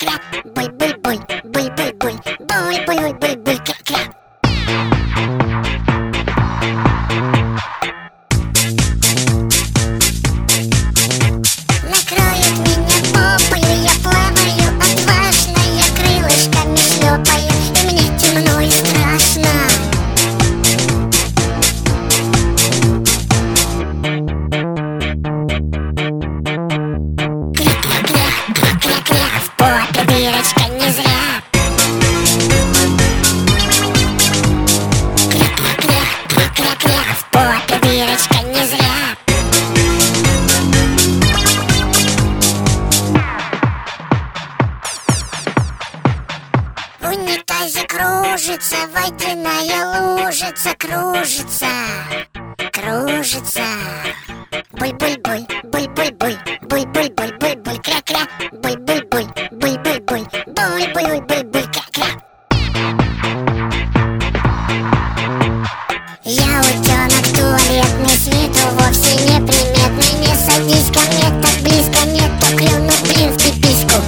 кря-кря, буль-буль-буль, буль-буль-буль, буль-буль-буль-буль, кря-кря. Накроет меня попою, я плаваю отважно, я крылышками шлепаю, и мне темно и страшно. Кря-кря-кря, в попе дырочка не зря. Кря-кря-кря, в попе дырочка не зря. В унитазе кружится водяная лужица, кружится, кружится. Буль-буль-буль, буль-буль-буль, буль-буль-буль, буль-буль, кря-кря, буль-буль-буль, буль-буль-буль, буль-буль-буль-буль, кря-кря. Я утенок туалетный, с виду вовсе неприметный. Не садись ко мне так близко, не то клюну, блин, в пипиську.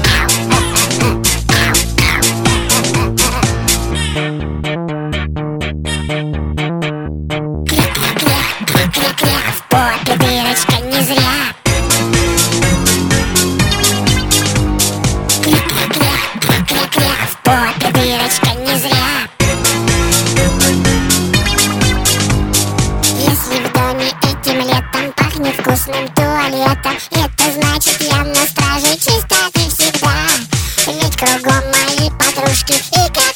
Кря-кря, в попе дырочка не зря. Кря-кря, в попе дырочка не зря. Если в доме этим летом пахнет вкусным туалетом, это значит я на страже чистоты всегда. Ведь кругом мои подружки и